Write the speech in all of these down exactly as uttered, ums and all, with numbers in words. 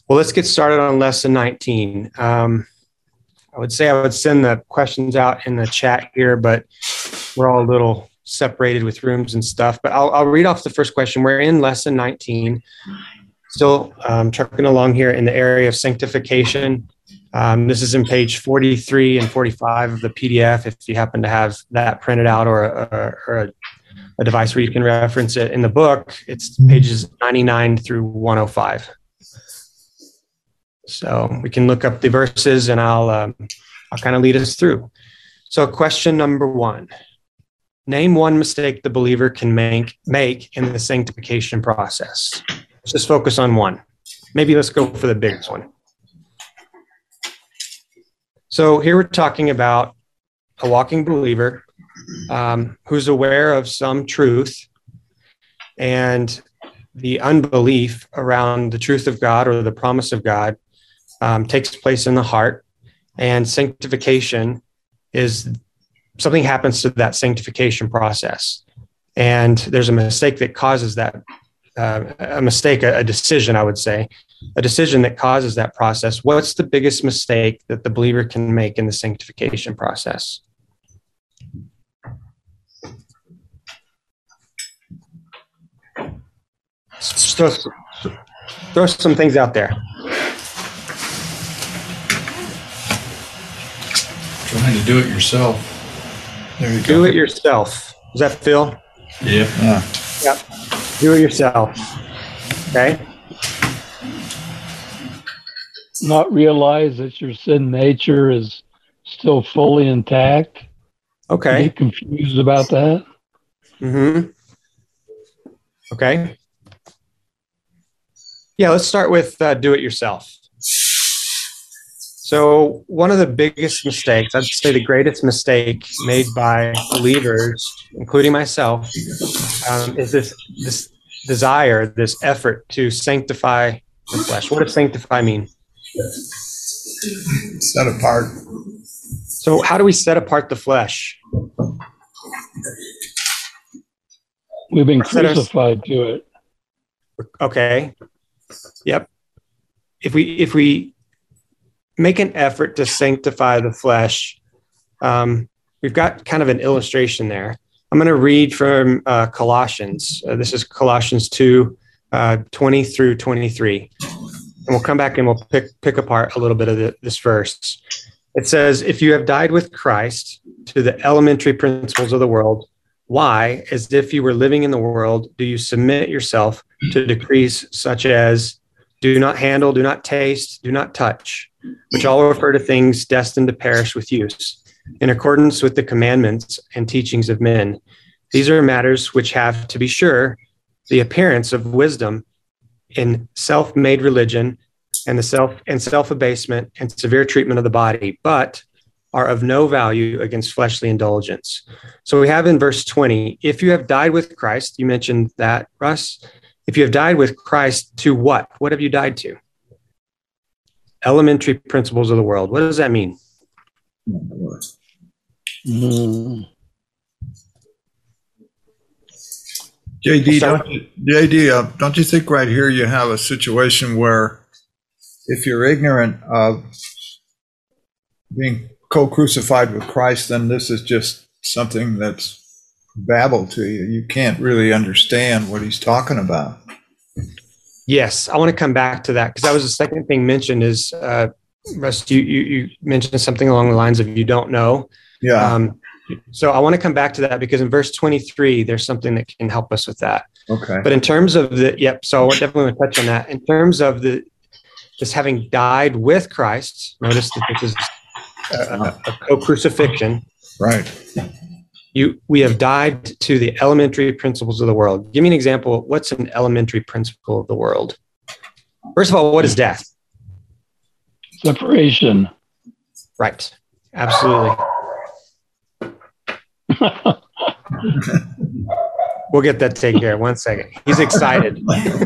Well, let's get started on lesson nineteen. Um, I would say I would send the questions out in the chat here, but we're all a little separated with rooms and stuff. But I'll, I'll read off the first question. We're in lesson nineteen, still um, trucking along here in the area of sanctification. Um, this is in page forty-three and forty-five of the P D F, if you happen to have that printed out, or, or, or a, a device where you can reference it. In the book, it's pages ninety-nine through one oh five. So we can look up the verses, and I'll um, I'll kind of lead us through. So question number one: name one mistake the believer can make make in the sanctification process. Let's just focus on one. Maybe let's go for the biggest one. So here we're talking about a walking believer um, who's aware of some truth, and the unbelief around the truth of God or the promise of God um, takes place in the heart, and sanctification is something happens to that sanctification process. And there's a mistake that causes that, uh, a mistake, a, a decision, I would say, a decision that causes that process. What's the biggest mistake that the believer can make in the sanctification process? Throw, throw some things out there. Trying to do it yourself. There you do go. It yourself. Is that Phil? Yep. Yeah. Yep. Do it yourself. Okay. Not realize that your sin nature is still fully intact. Okay. Be confused about that. Mm-hmm. Okay. Yeah, let's start with uh, do it yourself. So one of the biggest mistakes, I'd say the greatest mistake made by believers, including myself, um, is this this desire, this effort to sanctify the flesh. What does sanctify mean? Set apart. So how do we set apart the flesh? We've been crucified to it. Okay. Yep. If we if we make an effort to sanctify the flesh, um, we've got kind of an illustration there. I'm going to read from uh, Colossians. Uh, this is Colossians two, uh, twenty through twenty-three. And we'll come back and we'll pick pick apart a little bit of the, this verse. It says, if you have died with Christ to the elementary principles of the world, why, as if you were living in the world, do you submit yourself to decrees such as do not handle, do not taste, do not touch, which all refer to things destined to perish with use, in accordance with the commandments and teachings of men. These are matters which have, to be sure, the appearance of wisdom in self-made religion and the self and self-abasement and severe treatment of the body, but are of no value against fleshly indulgence. So we have in verse twenty, if you have died with Christ, you mentioned that, Russ. If you have died with Christ to what? What have you died to? Elementary principles of the world. What does that mean? Mm. J D, don't you, J D, uh, don't you think right here you have a situation where if you're ignorant of being co-crucified with Christ, then this is just something that's babble to you. You can't really understand what he's talking about. Yes, I want to come back to that because that was the second thing mentioned is, uh, Russ, you, you, you mentioned something along the lines of you don't know. Yeah. Um, so I want to come back to that because in verse twenty-three, there's something that can help us with that. Okay. But in terms of the, yep, so I definitely want to touch on that. In terms of the, just having died with Christ, notice that this is a, a co-crucifixion. Right. You, we have died to the elementary principles of the world. Give me an example. What's an elementary principle of the world? First of all, what is death? Separation. Right. Absolutely. We'll get that taken care of. One second. He's excited.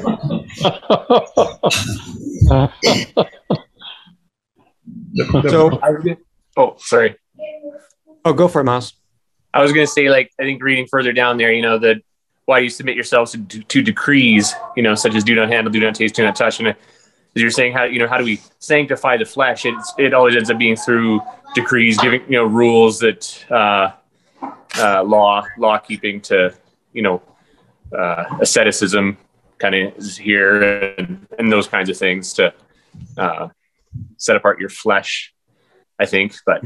So, oh, sorry. Oh, go for it, Miles. I was going to say, like, I think reading further down there, you know, the why you submit yourselves to, to decrees, you know, such as do not handle, do not taste, do not touch. And you're saying how, you know, how do we sanctify the flesh? It's, it always ends up being through decrees, giving, you know, rules that, uh, uh, law, law keeping to, you know, uh, asceticism kind of is here, and, and those kinds of things to, uh, set apart your flesh, I think. But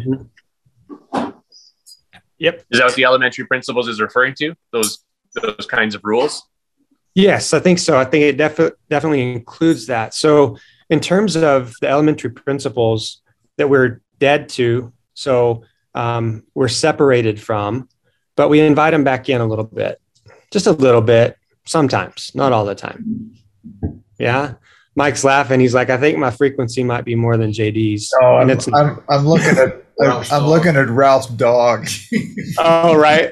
Yep. is that what the elementary principles is referring to? Those, those kinds of rules? Yes, I think so. I think it defi- definitely includes that. So in terms of the elementary principles that we're dead to, so um, we're separated from, but we invite them back in a little bit, just a little bit, sometimes, not all the time. Yeah. Mike's laughing. He's like, I think my frequency might be more than J D's. Oh, And I'm, it's I'm, I'm looking at I'm, I'm looking at Ralph's dog. oh, right.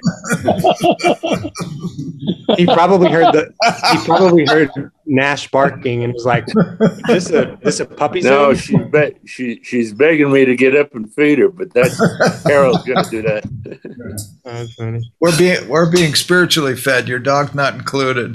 He probably heard the he probably heard Nash barking and was like, "This a this a puppy No, zone?" she's be- she she's begging me to get up and feed her, but that's Carol's going to do that. Oh, that's funny. We're being we're being spiritually fed. Your dog's not included.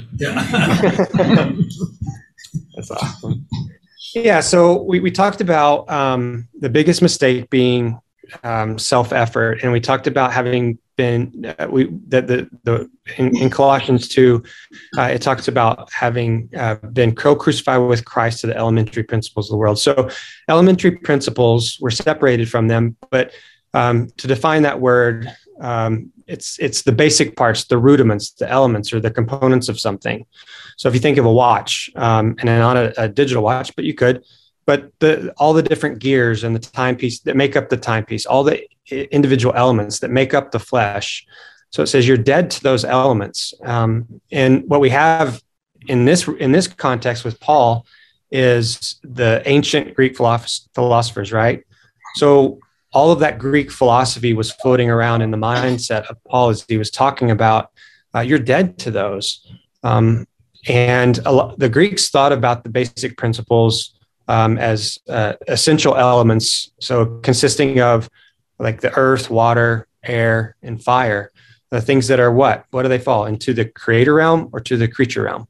That's awesome. Yeah, so we, we talked about um, the biggest mistake being um, self-effort, and we talked about having been uh, we that the the in, in Colossians two, uh, it talks about having uh, been co-crucified with Christ to the elementary principles of the world. So, elementary principles, we're separated from them, but um, to define that word, um, it's it's the basic parts, the rudiments, the elements, or the components of something. So if you think of a watch, um, and not a, a digital watch, but you could, but the all the different gears and the timepiece that make up the timepiece, all the individual elements that make up the flesh. So it says you're dead to those elements. Um, and what we have in this in this context with Paul is the ancient Greek philosoph- philosophers, right? So all of that Greek philosophy was floating around in the mindset of Paul as he was talking about, uh, you're dead to those. Um, and a lot, the Greeks thought about the basic principles um, as uh, essential elements. So consisting of like the earth, water, air, and fire, the things that are what? What do they fall into, the creator realm or to the creature realm?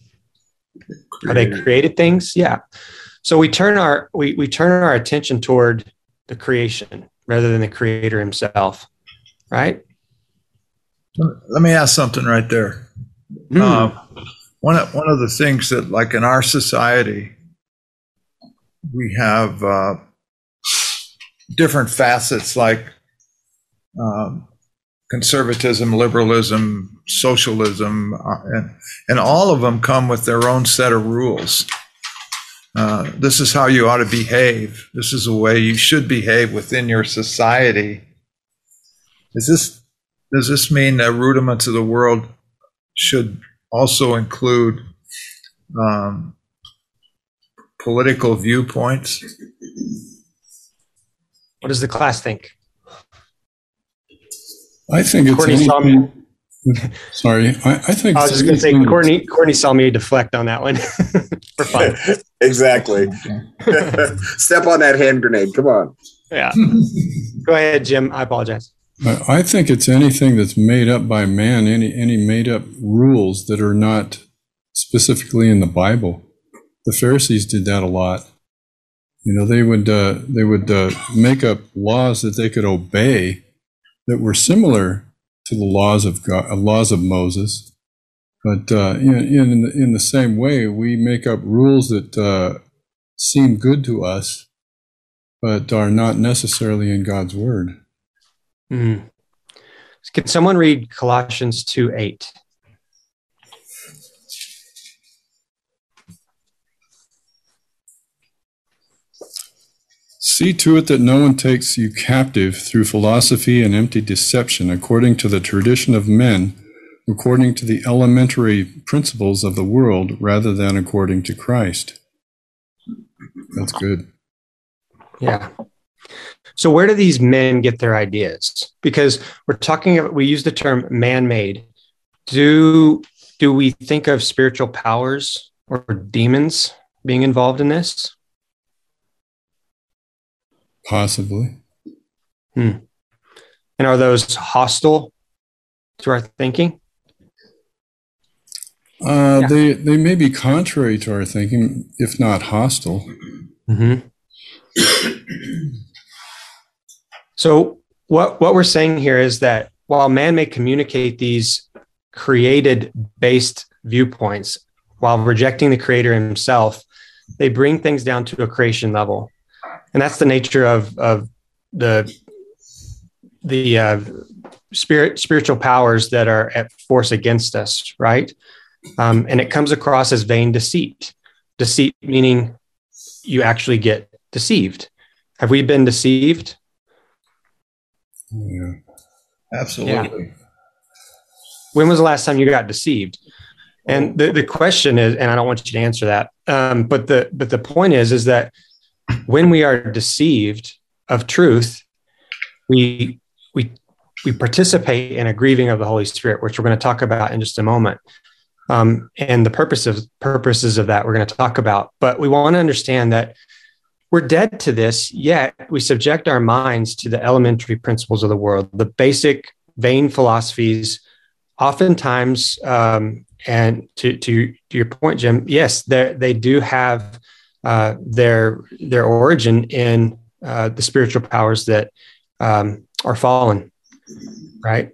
Are they created things? Yeah. So we turn our we we turn our attention toward the creation rather than the creator himself, right? Let me ask something right there. Mm. Uh, one of, one of the things that, like in our society, we have uh, different facets like um, conservatism, liberalism, socialism, uh, and, and all of them come with their own set of rules. Uh, this is how you ought to behave. This is the way you should behave within your society. Is this, does this mean that rudiments of the world should also include um, political viewpoints? What does the class think? I think it's Courtney saw me. anything. Sorry, I, I think. I was just going to say, anything- Courtney. Courtney saw me deflect on that one for fun. Exactly. Step on that hand grenade. Come on. Yeah. Go ahead, Jim. I apologize. I I think it's anything that's made up by man, any any made up rules that are not specifically in the Bible. The Pharisees did that a lot. You know, they would uh, they would uh, make up laws that they could obey that were similar to the laws of God, uh, laws of Moses, but uh, in in the, in the same way, we make up rules that uh, seem good to us, but are not necessarily in God's word. Mm. Can someone read Colossians two eight? See to it that no one takes you captive through philosophy and empty deception, according to the tradition of men, according to the elementary principles of the world, rather than according to Christ. That's good. Yeah. So where do these men get their ideas? Because we're talking about, we use the term man-made. Do, do we think of spiritual powers or demons being involved in this? Possibly. Hmm. And are those hostile to our thinking? Uh, Yeah. They they may be contrary to our thinking, if not hostile. Mm-hmm. So what what we're saying here is that while man may communicate these created based viewpoints while rejecting the creator himself, they bring things down to a creation level. And that's the nature of, of the, the uh, spirit, spiritual powers that are at force against us, right? Um, and it comes across as vain deceit. Deceit meaning you actually get deceived. Have we been deceived? Yeah. Absolutely. Yeah. When was the last time you got deceived? And the, the question is, and I don't want you to answer that, um, but the but the point is, is that when we are deceived of truth, we we we participate in a grieving of the Holy Spirit, which we're going to talk about in just a moment. Um, and the purposes purposes of that we're going to talk about. But we want to understand that we're dead to this, yet we subject our minds to the elementary principles of the world, the basic vain philosophies, oftentimes. Um, and to, to to your point, Jim, yes, they do have uh, their their origin in uh, the spiritual powers that um, are fallen, right?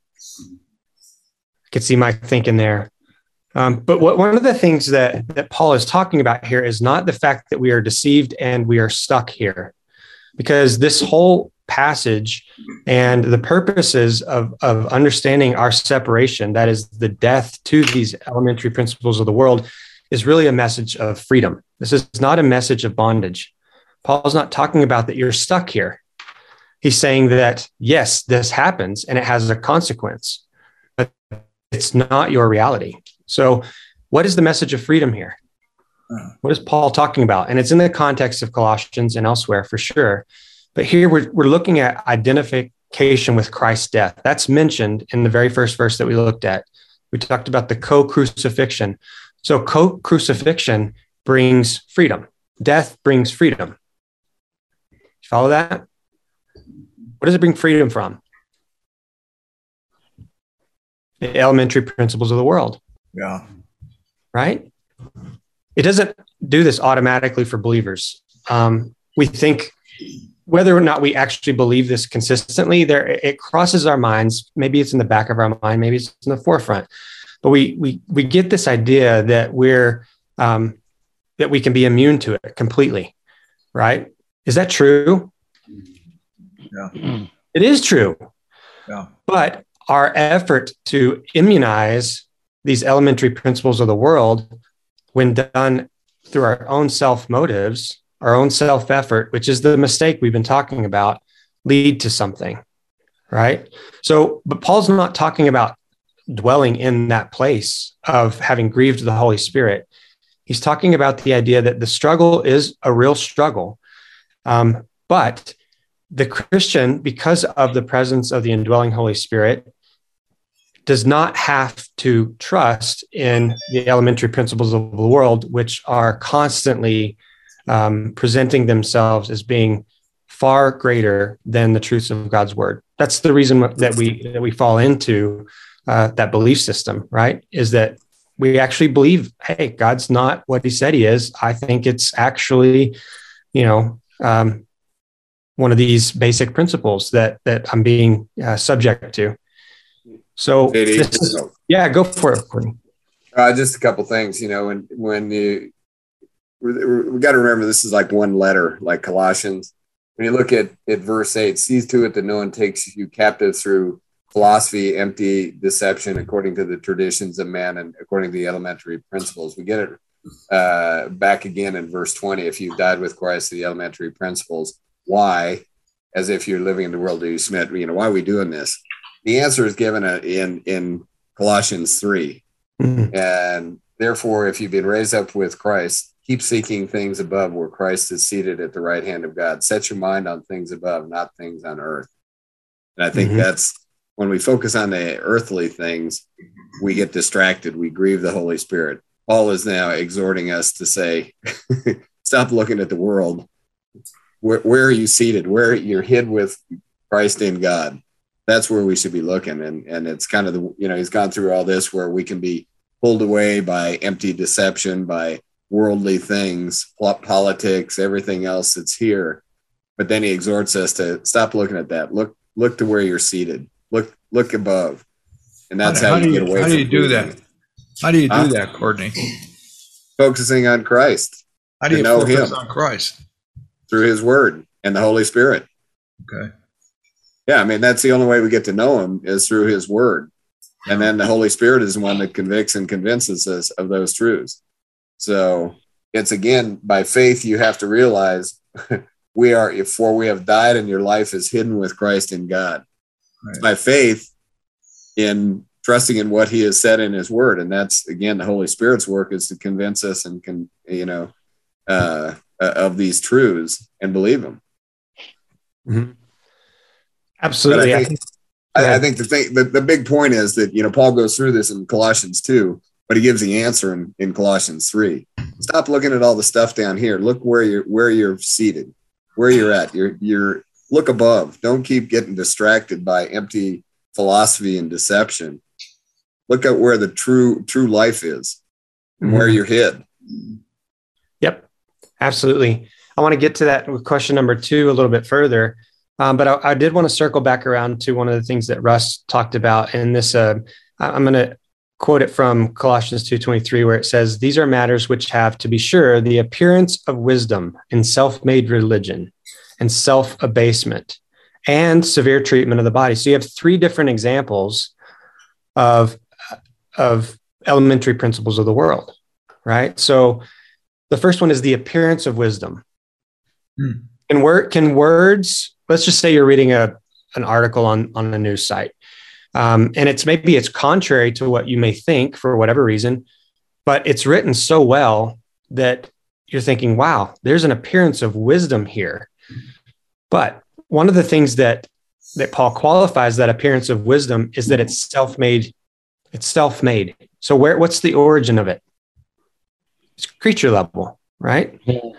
I could see my thinking there. Um, but what, one of the things that, that Paul is talking about here is not the fact that we are deceived and we are stuck here, because this whole passage and the purposes of, of understanding our separation, that is the death to these elementary principles of the world, is really a message of freedom. This is not a message of bondage. Paul's not talking about that you're stuck here. He's saying that, yes, this happens and it has a consequence, but it's not your reality. So what is the message of freedom here? What is Paul talking about? And it's in the context of Colossians and elsewhere for sure. But here we're, we're looking at identification with Christ's death. That's mentioned in the very first verse that we looked at. We talked about the co-crucifixion. So co-crucifixion brings freedom. Death brings freedom. Follow that? What does it bring freedom from? The elementary principles of the world. Yeah. Right? It doesn't do this automatically for believers. Um, we think whether or not we actually believe this consistently, there it crosses our minds. Maybe it's in the back of our mind, maybe it's in the forefront. But we we we get this idea that we're um, that we can be immune to it completely, right? Is that true? Yeah. It is true. Yeah. But our effort to immunize these elementary principles of the world, when done through our own self motives, our own self effort, which is the mistake we've been talking about, lead to something, right? So, but Paul's not talking about dwelling in that place of having grieved the Holy Spirit. He's talking about the idea that the struggle is a real struggle. Um, but the Christian, because of the presence of the indwelling Holy Spirit, does not have to trust in the elementary principles of the world, which are constantly um, presenting themselves as being far greater than the truths of God's word. That's the reason that we that we fall into uh, that belief system, right? Is that we actually believe, hey, God's not what he said he is. I think it's actually, you know, um, one of these basic principles that that I'm being uh, subject to. So, this is, yeah, go for it, Courtney. Uh, just a couple things, you know, when when you we, we got to remember this is like one letter, like Colossians. When you look at, at verse eight, sees to it that no one takes you captive through philosophy, empty deception, according to the traditions of man and according to the elementary principles. We get it uh, back again in verse twenty. If you died with Christ, the elementary principles, why, as if you're living in the world, do you submit? You know, why are we doing this? The answer is given in, in Colossians three. Mm-hmm. And therefore, if you've been raised up with Christ, keep seeking things above where Christ is seated at the right hand of God. Set your mind on things above, not things on earth. And I think mm-hmm. that's when we focus on the earthly things, we get distracted. We grieve the Holy Spirit. Paul is now exhorting us to say, stop looking at the world. Where, where are you seated? Where you're hid with Christ in God. That's where we should be looking. And, and it's kind of the, you know, he's gone through all this where we can be pulled away by empty deception, by worldly things, politics, everything else that's here. But then he exhorts us to stop looking at that. Look, look to where you're seated. Look, look above. And that's how, how, how do you you get away how from do you do that? How do you do huh? that, Courtney? Focusing on Christ. How do you know focus him on Christ? through his word and the Holy Spirit. Okay. Yeah, I mean, that's the only way we get to know him is through his word. And then the Holy Spirit is the one that convicts and convinces us of those truths. So it's, again, by faith, you have to realize we are, for we have died and your life is hidden with Christ in God. Right. It's by faith in trusting in what he has said in his word. And that's, again, the Holy Spirit's work is to convince us and, can, you know, uh, uh, of these truths and believe them. Mm-hmm. Absolutely. I think, I, I think the thing, the, the big point is that, you know, Paul goes through this in Colossians two, but he gives the answer in, in Colossians three. Stop looking at all the stuff down here. Look where you're, where you're seated, where you're at. You're, you're look above. Don't keep getting distracted by empty philosophy and deception. Look at where the true, true life is and mm-hmm. where you're hid. Yep. Absolutely. I want to get to that with question number two a little bit further. Um, but I, I did want to circle back around to one of the things that Russ talked about in this. Uh, I'm going to quote it from Colossians two twenty-three, where it says, "These are matters which have, to be sure, the appearance of wisdom in self-made religion and self-abasement and severe treatment of the body." So you have three different examples of, of elementary principles of the world, right? So the first one is the appearance of wisdom. Hmm. Can, word, can words... Let's just say you're reading a, an article on, on a news site. Um, and it's maybe it's contrary to what you may think for whatever reason, but it's written so well that you're thinking, wow, there's an appearance of wisdom here. But one of the things that, that Paul qualifies that appearance of wisdom is that it's self-made. It's self-made. So where, what's the origin of it? It's creature level, right?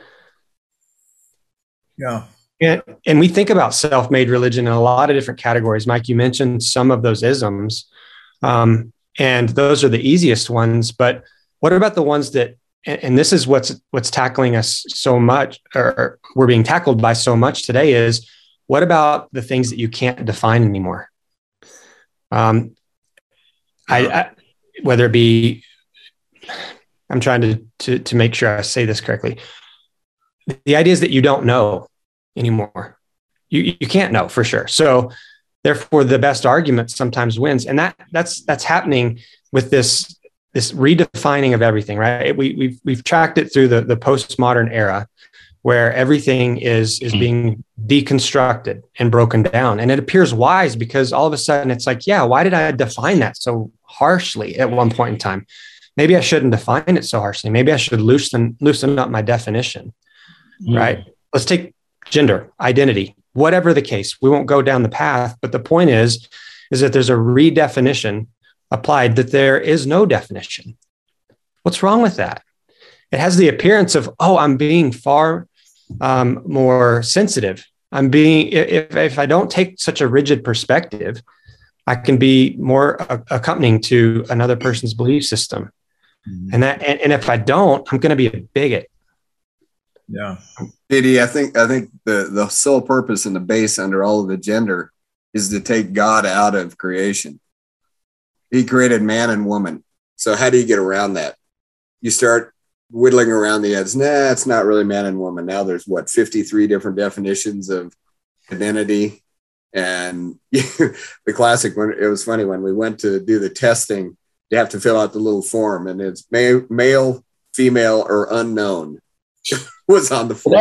Yeah. And, and we think about self-made religion in a lot of different categories. Mike, you mentioned some of those isms, um, and those are the easiest ones. But what about the ones that, and, and this is what's what's tackling us so much, or we're being tackled by so much today, is what about the things that you can't define anymore? Um, I, I whether it be, I'm trying to, to to make sure I say this correctly. The idea is that you don't know anymore. You you can't know for sure. So therefore the best argument sometimes wins. And that that's that's happening with this this redefining of everything, right? We we've we've tracked it through the, the postmodern era where everything is is being deconstructed and broken down. And it appears wise because all of a sudden it's like, yeah, why did I define that so harshly at one point in time? Maybe I shouldn't define it so harshly. Maybe I should loosen loosen up my definition, mm. right? Let's take gender, identity, whatever the case. We won't go down the path, but the point is, is that there's a redefinition applied that there is no definition. What's wrong with that? It has the appearance of, oh, I'm being far um, more sensitive. I'm being, if, if I don't take such a rigid perspective, I can be more a- accompanying to another person's belief system. Mm-hmm. And that, and, and if I don't, I'm going to be a bigot. Yeah. J D, I think I think the, the sole purpose and the base under all of the gender is to take God out of creation. He created man and woman. So how do you get around that? You start whittling around the edge. Nah, it's not really man and woman. Now there's what, fifty-three different definitions of identity. And the classic one, it was funny when we went to do the testing, you have to fill out the little form and it's male, male female, or unknown. Was on the floor.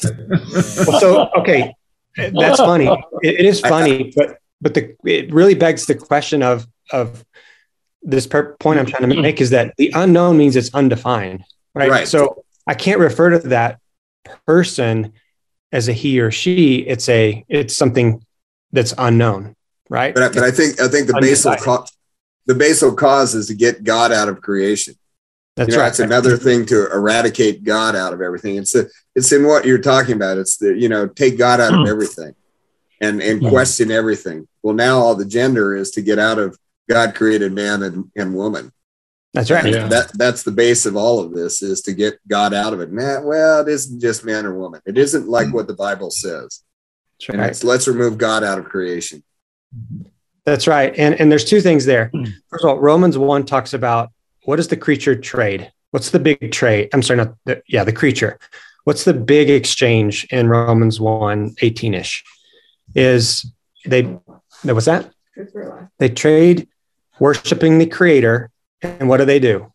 Well, so, okay, that's funny. It, it is funny, but but the it really begs the question of of this per- point I'm trying to make is that the unknown means it's undefined, right? Right. So I can't refer to that person as a he or she. It's a it's something that's unknown, right? But, but I think I think the basal co- the basal cause is to get God out of creation. That's you know, right. That's another thing to eradicate God out of everything. It's the, it's in what you're talking about. It's the, you know, take God out of everything and, and question everything. Well, now all the gender is to get out of God created man and, and woman. That's right. Yeah. That that's the base of all of this, is to get God out of it. Man, well, it isn't just man or woman. It isn't like what the Bible says. That's And right. it's, let's remove God out of creation. That's right. And and there's two things there. First of all, Romans one talks about, what is the creature trade? What's the big trade? I'm sorry, not the, yeah, the creature. What's the big exchange in Romans one eighteen-ish? Is they, what's that? They trade worshiping the creator. And what do they do?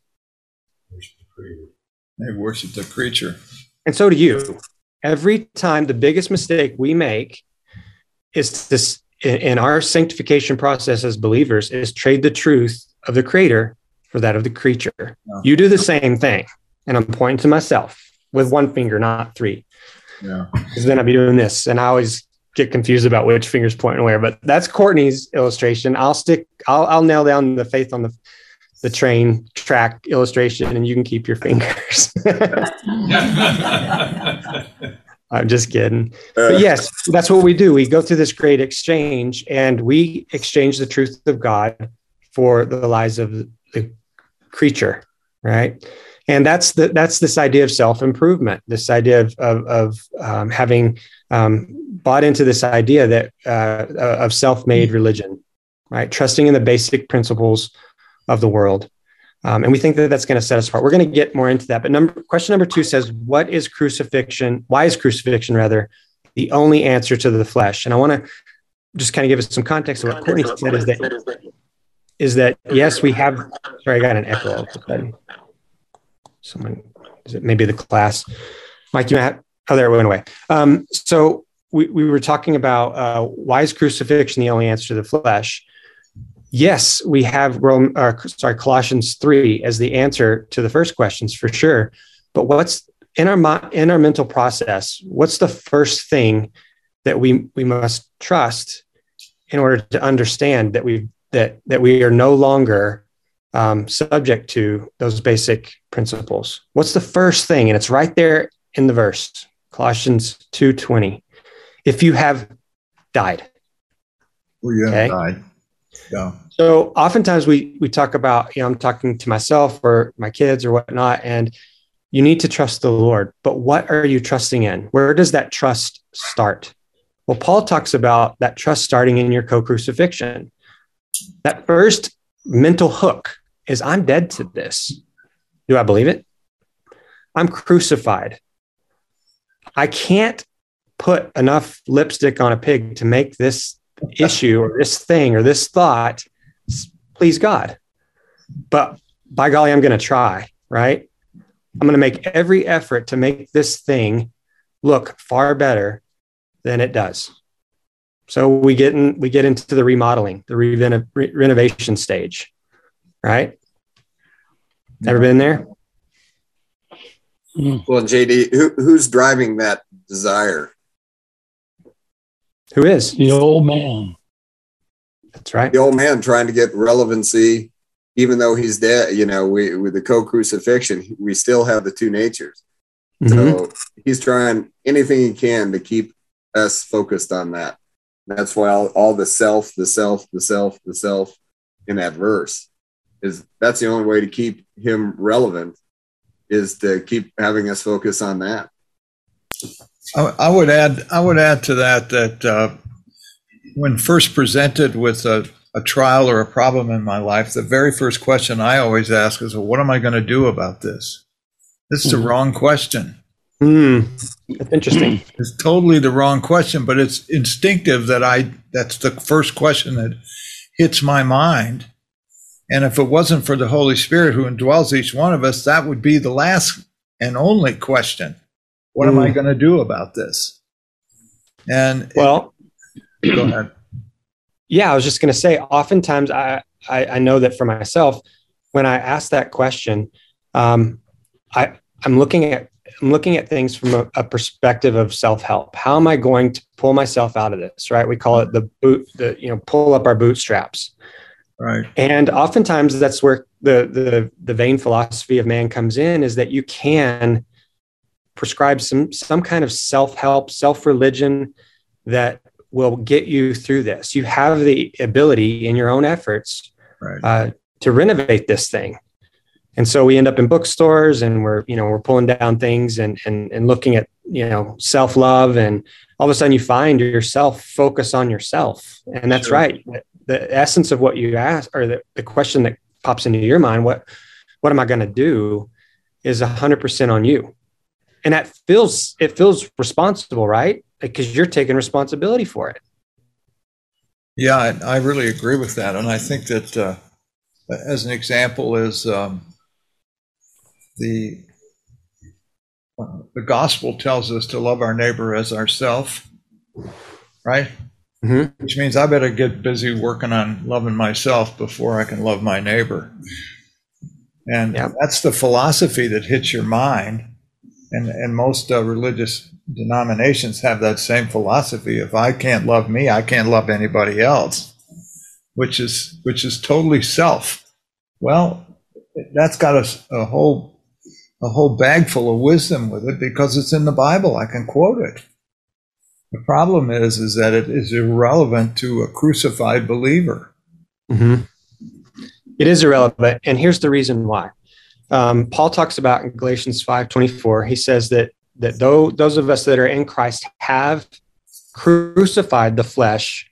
They worship the creature. And so do you. Every time, the biggest mistake we make is this in, in our sanctification process as believers is trade the truth of the creator for that of the creature. Yeah. You do the same thing. And I'm pointing to myself with one finger, not three. Yeah. Because then I'd be doing this. And I always get confused about which finger's pointing where. But that's Courtney's illustration. I'll stick, I'll, I'll nail down the faith on the the train track illustration, and you can keep your fingers. I'm just kidding. But yes, that's what we do. We go through this great exchange, and we exchange the truth of God for the lies of the creature, right? And that's the that's this idea of self-improvement, this idea of of, of um, having um, bought into this idea that uh, of self-made religion, right? Trusting in the basic principles of the world. Um, and we think that that's going to set us apart. We're going to get more into that. But number, question number two says, what is crucifixion? Why is crucifixion, rather, the only answer to the flesh? And I want to just kind of give us some context of what Courtney said is that, is that yes, we have, sorry, I got an echo all of a sudden. Someone, is it maybe the class? Mike, you have, oh, there, it went away. Um, so we, we were talking about uh, why is crucifixion the only answer to the flesh? Yes, we have Rome, or, sorry, Colossians three as the answer to the first questions for sure. But what's in our in our mental process? What's the first thing that we we must trust in order to understand that we that that we are no longer um, subject to those basic principles? What's the first thing? And it's right there in the verse, Colossians two twenty. If you have died, Well, you have Okay. died. Yeah. So oftentimes we we talk about, you know, I'm talking to myself or my kids or whatnot, and you need to trust the Lord. But what are you trusting in? Where does that trust start? Well, Paul talks about that trust starting in your co-crucifixion. That first mental hook is, I'm dead to this. Do I believe it? I'm crucified. I can't put enough lipstick on a pig to make this issue or this thing or this thought please God. But by golly, I'm going to try, right? I'm going to make every effort to make this thing look far better than it does. So we get in, we get into the remodeling, the re- re- renovation stage, right? Ever been there? Well, J D, who, who's driving that desire? Who is? The old man. That's right. The old man trying to get relevancy, even though he's dead. You know, we with the co-crucifixion, we still have the two natures. Mm-hmm. So he's trying anything he can to keep us focused on that. That's why all, all the self, the self, the self, the self in that verse is that's the only way to keep him relevant, is to keep having us focus on that. I, I would add, I would add to that that uh, when first presented with a, a trial or a problem in my life, the very first question I always ask is, well, what am I going to do about this? This is the wrong question. Mm, that's interesting. It's totally the wrong question, but it's instinctive that I, that's the first question that hits my mind. And if it wasn't for the Holy Spirit who indwells each one of us, that would be the last and only question. What am I going to do about this? And Well, it, go ahead. Yeah, I was just going to say, oftentimes I, I, I know that for myself, when I ask that question, um, I, I'm looking at I'm looking at things from a, a perspective of self-help. How am I going to pull myself out of this? Right? We call it the boot, the you know, pull up our bootstraps. Right. And oftentimes that's where the the the vain philosophy of man comes in, is that you can prescribe some some kind of self-help, self-religion that will get you through this. You have the ability in your own efforts Right. uh, to renovate this thing. And so we end up in bookstores and we're, you know, we're pulling down things and, and, and looking at, you know, self-love, and all of a sudden you find yourself focus on yourself. And that's Sure. right. The essence of what you ask, or the, the question that pops into your mind, what, what am I going to do, is a hundred percent on you. And that feels, it feels responsible, right? Because you're taking responsibility for it. Yeah, I, I really agree with that. And I think that uh, as an example is um, the uh, the gospel tells us to love our neighbor as ourself, right? Mm-hmm. Which means I better get busy working on loving myself before I can love my neighbor. And Yep. that's the philosophy that hits your mind. And, and most uh, religious denominations have that same philosophy. If I can't love me, I can't love anybody else, which is which is totally self. Well, that's got a, a whole a whole bag full of wisdom with it because it's in the Bible. I can quote it. The problem is, is that it is irrelevant to a crucified believer. Mm-hmm. It is irrelevant. And here's the reason why. Um, Paul talks about in Galatians five twenty-four, he says that, that though those of us that are in Christ have crucified the flesh,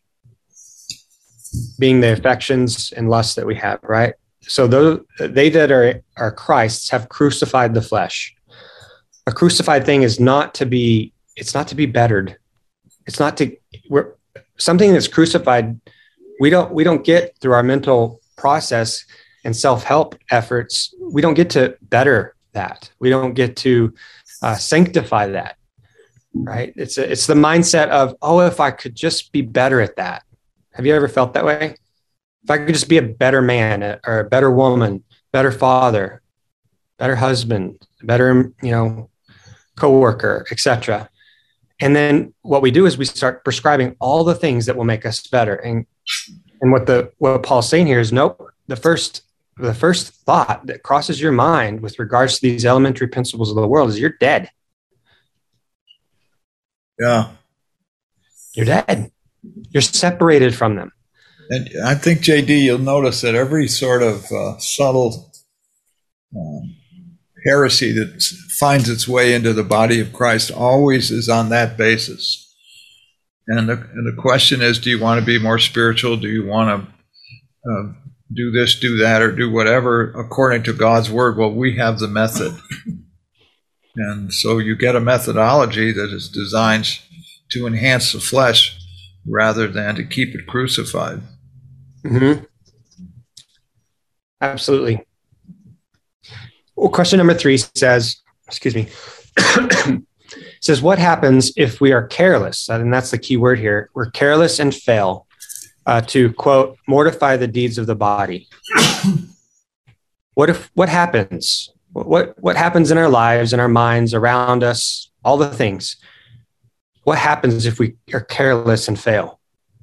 being the affections and lusts that we have, right? So those, they that are, are Christ's have crucified the flesh. A crucified thing is not to be, it's not to be bettered. It's not to, we're, something that's crucified, we don't, we don't get through our mental process and self-help efforts, we don't get to better that. We don't get to uh, sanctify that, right? It's a, it's the mindset of, oh, if I could just be better at that. Have you ever felt that way? If I could just be a better man or a better woman, better father, better husband, better, you know, coworker, et cetera. And then what we do is we start prescribing all the things that will make us better. And and what the what Paul's saying here is, nope, the first the first thought that crosses your mind with regards to these elementary principles of the world is you're dead. Yeah. You're dead. You're separated from them. And I think, J D, you'll notice that every sort of uh, subtle um, heresy that finds its way into the body of Christ always is on that basis. And the, and the question is, do you want to be more spiritual? Do you want to uh, do this, do that, or do whatever according to God's word? Well, we have the method. And so you get a methodology that is designed to enhance the flesh rather than to keep it crucified. Mm-hmm. Absolutely. Well, question number three says, excuse me, says, what happens if we are careless? And that's the key word here. We're careless and fail uh, to, quote, mortify the deeds of the body. What if, what happens? What, what happens in our lives, in our minds, around us, all the things? What happens if we are careless and fail?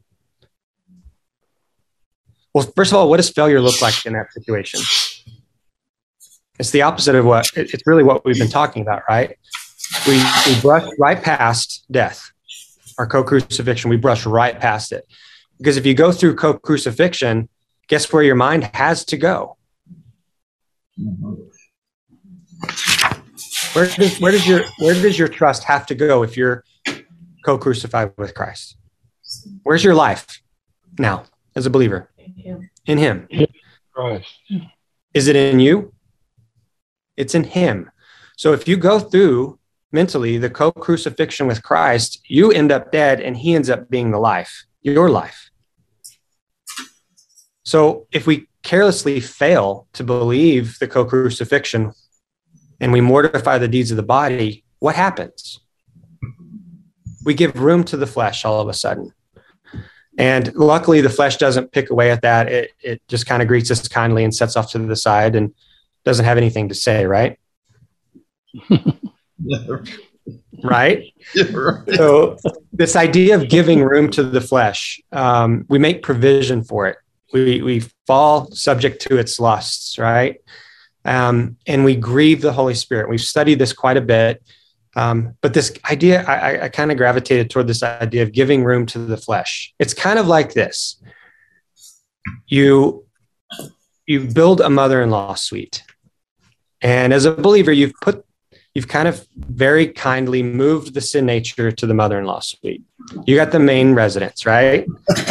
Well, first of all, what does failure look like in that situation? It's the opposite of what, it's really what we've been talking about, right? We, we brush right past death, our co-crucifixion, we brush right past it. Because if you go through co-crucifixion, guess where your mind has to go? Where does, where does your, where does your trust have to go if you're co-crucified with Christ? Where's your life now as a believer? In him. Christ. Is it in you? It's in him. So if you go through mentally the co-crucifixion with Christ, you end up dead and he ends up being the life, your life. So if we carelessly fail to believe the co-crucifixion and we mortify the deeds of the body, what happens? We give room to the flesh all of a sudden. And luckily, the flesh doesn't pick away at that. It, it just kind of greets us kindly and sets off to the side and doesn't have anything to say, right? Right? So this idea of giving room to the flesh, um, we make provision for it. We, we fall subject to its lusts, right? Um, and we grieve the Holy Spirit. We've studied this quite a bit. Um, but this idea, I, I kind of gravitated toward this idea of giving room to the flesh. It's kind of like this. You, you build a mother-in-law suite, And as a believer, you've put, you've kind of very kindly moved the sin nature to the mother-in-law suite. You got the main residence, right?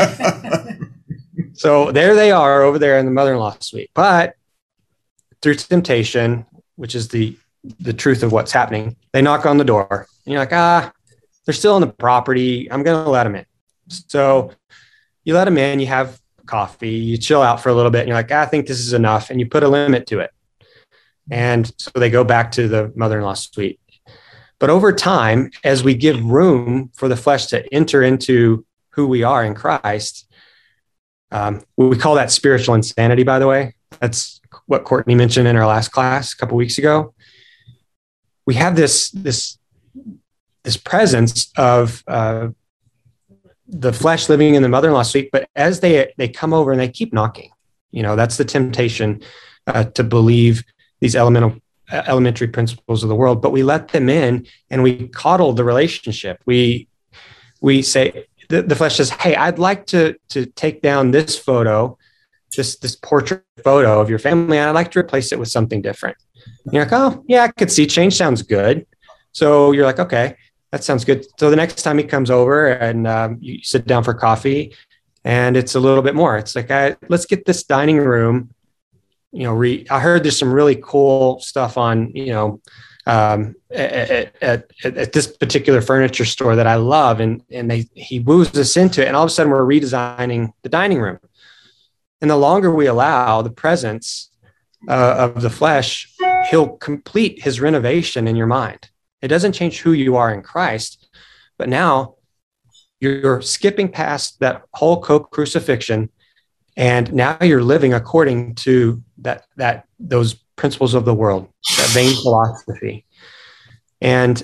So there they are over there in the mother-in-law suite. But through temptation, which is the the truth of what's happening, they knock on the door. And you're like, ah, they're still on the property. I'm going to let them in. So you let them in, you have coffee, you chill out for a little bit, and you're like, ah, I think this is enough. And you put a limit to it. And so they go back to the mother-in-law suite. But over time, as we give room for the flesh to enter into who we are in Christ, um, we call that spiritual insanity, by the way. That's what Courtney mentioned in our last class a couple of weeks ago. We have this, this, this presence of uh, the flesh living in the mother-in-law suite, but as they they come over and they keep knocking, you know, that's the temptation uh, to believe these elemental uh, elementary principles of the world. But we let them in and we coddle the relationship. We we say the, the flesh says, "Hey, I'd like to to take down this photo, this this portrait photo of your family, and I'd like to replace it with something different." And you're like, "Oh, yeah, I could see change sounds good." So you're like, "Okay, that sounds good." So the next time he comes over and um, you sit down for coffee, and it's a little bit more. It's like, I, let's get this dining room. You know, re, I heard there's some really cool stuff on, you know, um, at, at, at this particular furniture store that I love, and and they he woos us into it, and all of a sudden we're redesigning the dining room. And the longer we allow the presence uh, of the flesh, he'll complete his renovation in your mind. It doesn't change who you are in Christ, but now you're skipping past that whole co-crucifixion, and now you're living according to that that those principles of the world, that vain philosophy. And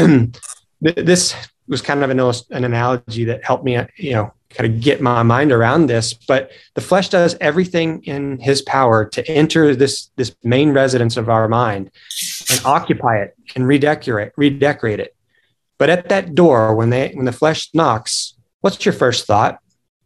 this was kind of an, an analogy that helped me, you know, kind of get my mind around this. But the flesh does everything in his power to enter this this main residence of our mind and occupy it and redecorate redecorate it. But at that door, when they when the flesh knocks, what's your first thought?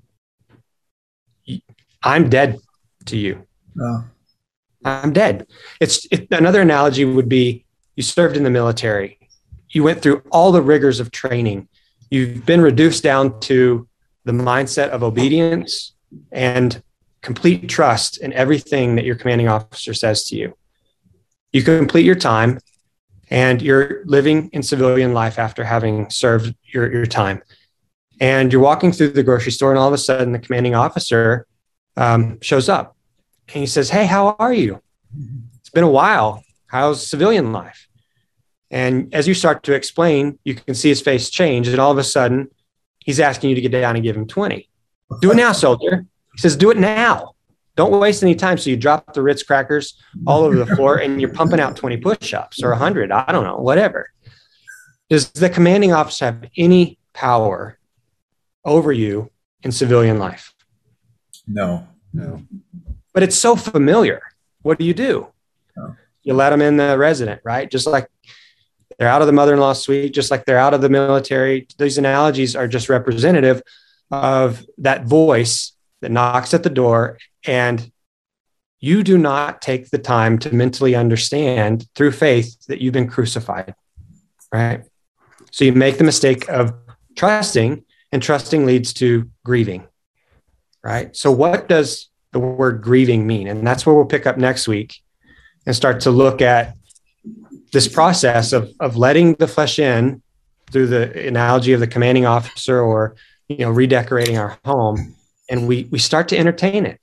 I'm dead to you. Oh. I'm dead. It's it, another analogy would be you served in the military. You went through all the rigors of training. You've been reduced down to the mindset of obedience and complete trust in everything that your commanding officer says to you. You complete your time and you're living in civilian life after having served your, your time. And you're walking through the grocery store, and all of a sudden the commanding officer um, shows up and he says, "Hey, how are you? It's been a while. How's civilian life?" And as you start to explain, you can see his face change. And all of a sudden he's asking you to get down and give him twenty. "Do it now, soldier." He says, "Do it now. Don't waste any time." So you drop the Ritz crackers all over the floor and you're pumping out twenty push-ups or one hundred. I don't know, whatever. Does the commanding officer have any power over you in civilian life? No, No. But it's so familiar. What do you do? Oh. You let them in the resident, right? Just like they're out of the mother-in-law suite, just like they're out of the military. These analogies are just representative of that voice that knocks at the door, and you do not take the time to mentally understand through faith that you've been crucified, right? So you make the mistake of trusting, and trusting leads to grieving, right? So what does the word grieving mean? And that's where we'll pick up next week and start to look at this process of, of letting the flesh in through the analogy of the commanding officer, or, you know, redecorating our home. And we, we start to entertain it.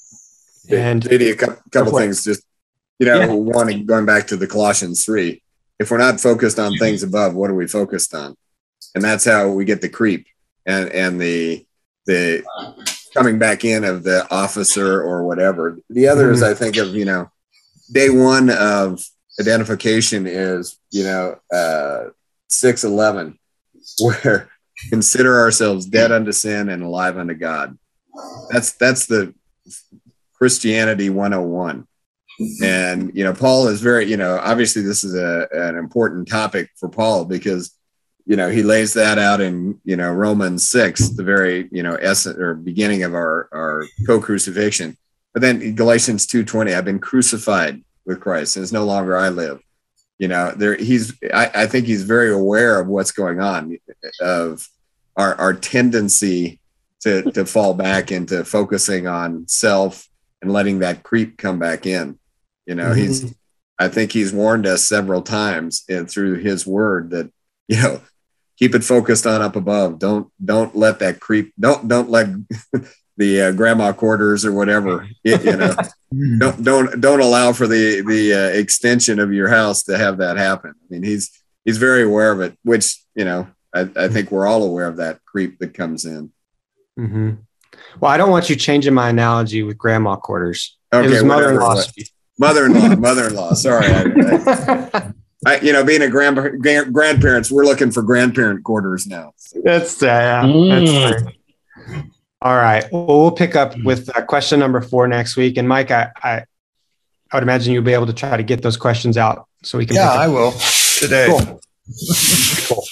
And J D, a couple, couple things, just, you know, Yeah. one, going back to the Colossians three, if we're not focused on things above, what are we focused on? And that's how we get the creep and, and the, the coming back in of the officer or whatever. The other is, I think of, you know, day one of identification is, you know, uh, six eleven, where consider ourselves dead unto sin and alive unto God. That's, that's the Christianity one oh one. And, you know, Paul is very, you know, obviously this is a, an important topic for Paul, because, you know, he lays that out in, you know, Romans six, the very, you know, essence or beginning of our, our co-crucifixion. But then Galatians two twenty, I've been crucified with Christ, and it's no longer I live. You know, there he's. I, I think he's very aware of what's going on, of our our tendency to to fall back into focusing on self and letting that creep come back in. You know, mm-hmm. he's. I think he's warned us several times and through his word that, you know, keep it focused on up above. Don't don't let that creep. Don't don't let the uh, grandma quarters or whatever. You, you know, don't don't don't allow for the the uh, extension of your house to have that happen. I mean, he's he's very aware of it. Which, you know, I, I think we're all aware of that creep that comes in. Mm-hmm. Well, I don't want you changing my analogy with grandma quarters. Okay, it was mother-in-law. Mother-in-law, mother-in-law. Sorry, I, I, I, you know, being a grand, grand grandparents, we're looking for grandparent quarters now. That's uh, mm. that's fair. All right. Well, we'll pick up with uh, question number four next week. And Mike, I, I, I would imagine you'll be able to try to get those questions out so we can. Yeah, I will today. Cool. Cool.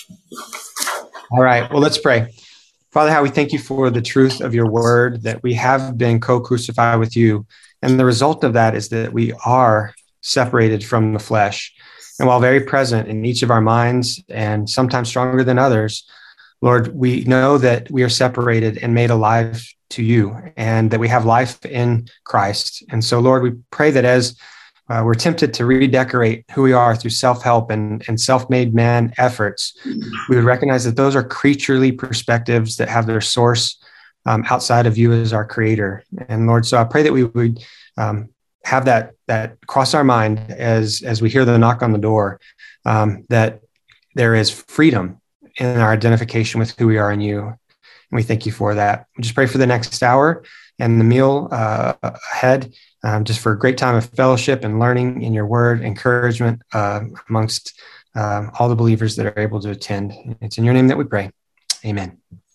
All right. Well, let's pray. Father, how we thank you for the truth of your word, that we have been co-crucified with you. And the result of that is that we are separated from the flesh. And while very present in each of our minds and sometimes stronger than others, Lord, we know that we are separated and made alive to you and that we have life in Christ. And so, Lord, we pray that as uh, we're tempted to redecorate who we are through self-help and, and self-made man efforts, we would recognize that those are creaturely perspectives that have their source Um, outside of you as our creator. And Lord, so I pray that we would um, have that that cross our mind as as we hear the knock on the door, um, that there is freedom in our identification with who we are in you. And we thank you for that. We just pray for the next hour and the meal uh, ahead, um, just for a great time of fellowship and learning in your word, encouragement uh, amongst um, all the believers that are able to attend. It's in your name that we pray. Amen.